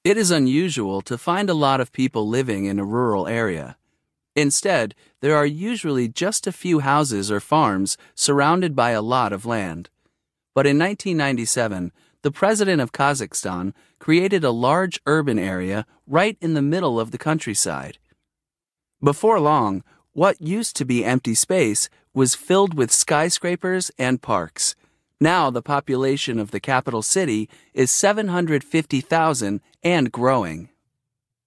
It is unusual to find a lot of people living in a rural area. Instead, there are usually just a few houses or farms surrounded by a lot of land. But in 1997, the president of Kazakhstan created a large urban area right in the middle of the countryside. Before long, what used to be empty space was filled with skyscrapers and parks. Now the population of the capital city is 750,000 and growing.